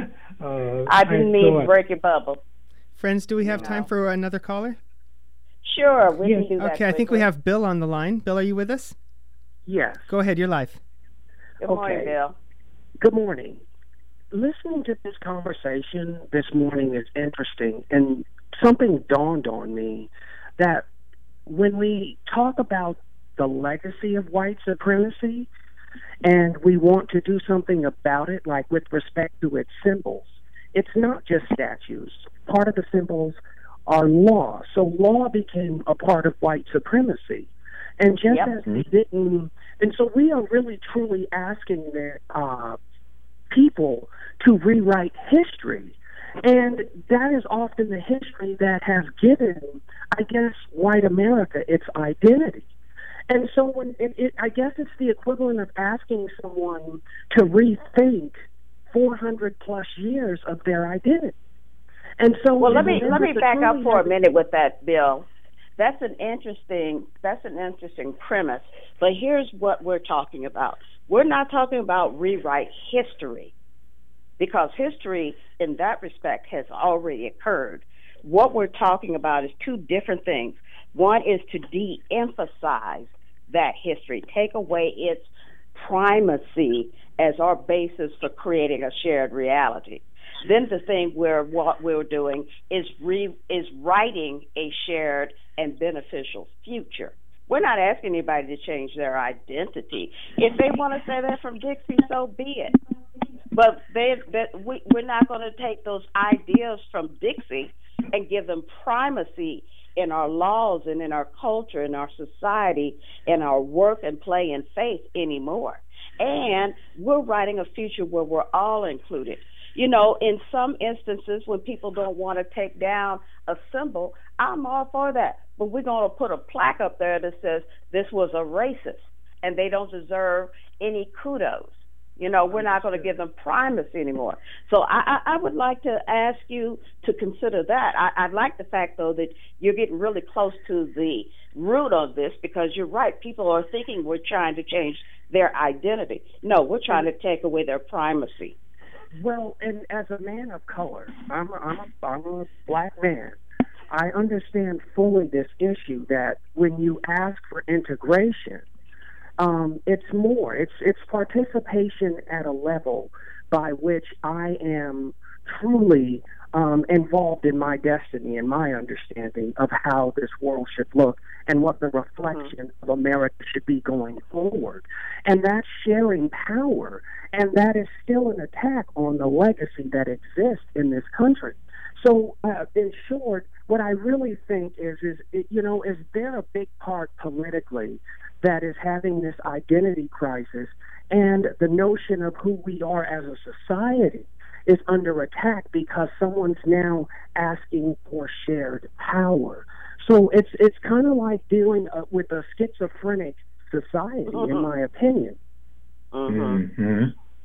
F: uh, I didn't I mean to break your bubble.
D: Friends, do we have time for another caller?
H: Sure, we
K: yes.
H: can do that.
D: Okay, I think we have Bill on the line. Bill, are you with us?
K: Yes.
D: Go ahead, you're live.
H: Good
K: okay.
H: morning, Bill.
K: Good morning. Listening to this conversation this morning is interesting, and something dawned on me that when we talk about the legacy of white supremacy and we want to do something about it, like with respect to its symbols, it's not just statues. Part of the symbols are law. So law became a part of white supremacy. And just
H: yep.
K: as we didn't, and so we are really truly asking the uh, people to rewrite history. And that is often the history that has given, I guess, white America its identity. And so when it, it, I guess it's the equivalent of asking someone to rethink four hundred plus years of their identity. And so,
H: well, let me let me back up for a
K: has,
H: minute with that, Bill. That's an interesting that's an interesting premise. But here's what we're talking about. We're not talking about rewrite history, because history in that respect has already occurred. What we're talking about is two different things. One is to de-emphasize that history, take away its primacy as our basis for creating a shared reality. Then the thing where what we're doing is re, is writing a shared and beneficial future. We're not asking anybody to change their identity. If they want to say that from Dixie, so be it. But they, that we, we're not going to take those ideas from Dixie and give them primacy in our laws and in our culture, in our society, in our work and play and faith anymore. And we're writing a future where we're all included. You know, in some instances when people don't want to take down a symbol, I'm all for that. But we're going to put a plaque up there that says this was a racist and they don't deserve any kudos. You know, we're not going to give them primacy anymore. So I, I, I would like to ask you to consider that. I, I like the fact, though, that you're getting really close to the root of this, because you're right. People are thinking we're trying to change their identity. No, we're trying to take away their primacy.
K: Well, and as a man of color, I'm a, I'm a, I'm a black man. I understand fully this issue that when you ask for integration, um, it's more. It's it's participation at a level by which I am truly um, involved in my destiny and my understanding of how this world should look and what the reflection mm-hmm. of America should be going forward. And that's sharing power. And that is still an attack on the legacy that exists in this country. So, uh, in short, what I really think is, is you know, is there a big part politically that is having this identity crisis, and the notion of who we are as a society is under attack because someone's now asking for shared power. So it's it's kind of like dealing uh, with a schizophrenic society, mm-hmm. in my opinion.
E: Mm-hmm. Mm-hmm.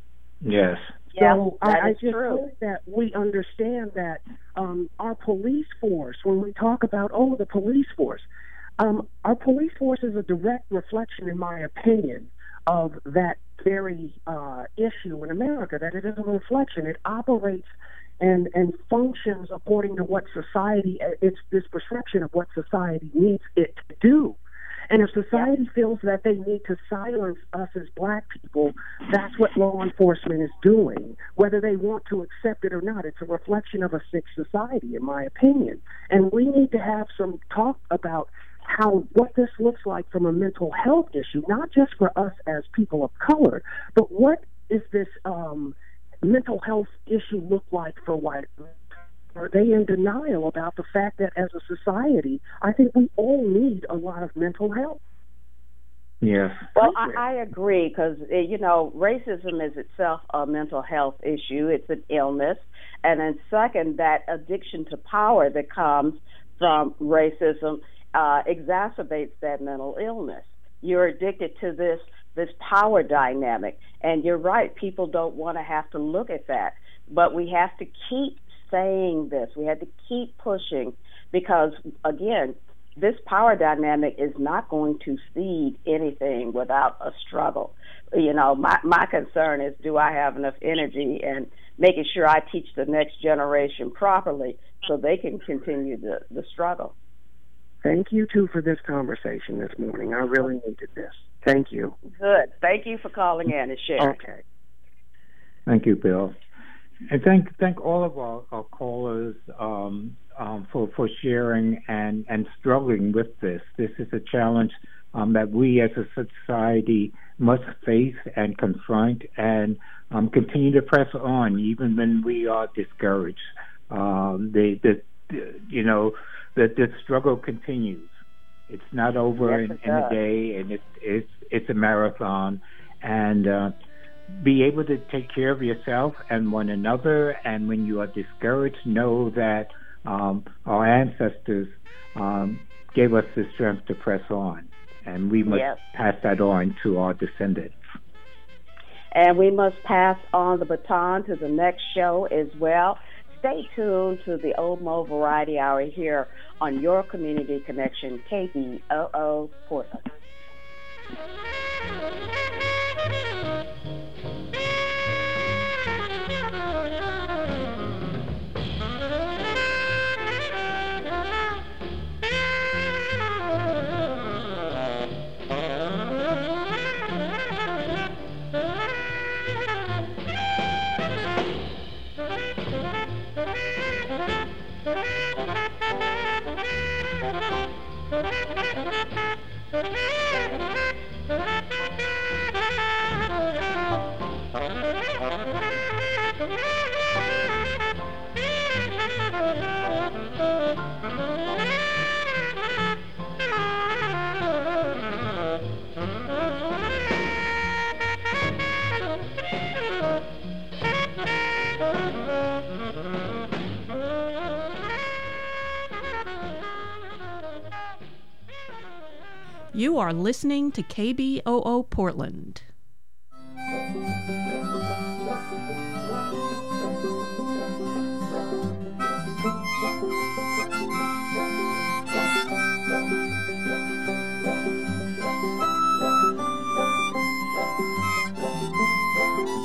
E: Yes.
K: So
H: yeah,
K: I, I just true. hope that we understand that um, our police force, when we talk about, oh, the police force, um, our police force is a direct reflection, in my opinion, of that very uh, issue in America, that it is a reflection. It operates and, and functions according to what society, it's this perception of what society needs it to do. And if society feels that they need to silence us as black people, that's what law enforcement is doing. Whether they want to accept it or not, it's a reflection of a sick society, in my opinion. And we need to have some talk about how what this looks like from a mental health issue, not just for us as people of color, but what is this um, mental health issue look like for white people? Are they in denial about the fact that as a society, I think we all need a lot of mental health?
E: Yes.
H: Well, I, I agree, because, you know, racism is itself a mental health issue. It's an illness. And then second, that addiction to power that comes from racism uh, exacerbates that mental illness. You're addicted to this, this power dynamic. And you're right, people don't want to have to look at that. But we have to keep saying this. We had to keep pushing because, again, this power dynamic is not going to cede anything without a struggle. You know, my, my concern is, do I have enough energy, and making sure I teach the next generation properly so they can continue the, the struggle.
K: thank you, too, for this conversation this morning. I really needed this. Thank you.
H: Good. Thank you for calling in and sharing.
K: Okay.
E: Thank you, Bill. And thank thank all of our, our callers um, um, for, for sharing and, and struggling with this. This is a challenge um, that we as a society must face and confront and um, continue to press on, even when we are discouraged. Um, the, the, the, you know, the, the struggle continues. It's not over
H: yes,
E: in,
H: it
E: in a day, and it's it's it's a marathon. And uh, be able to take care of yourself and one another. And when you are discouraged, know that um, our ancestors um, gave us the strength to press on, and we must
H: yes.
E: pass that on to our descendants.
H: And we must pass on the baton to the next show as well. Stay tuned to the Old Mo Variety Hour here on your Community Connection, K B O O Portland.
L: You are listening to K B O O Portland.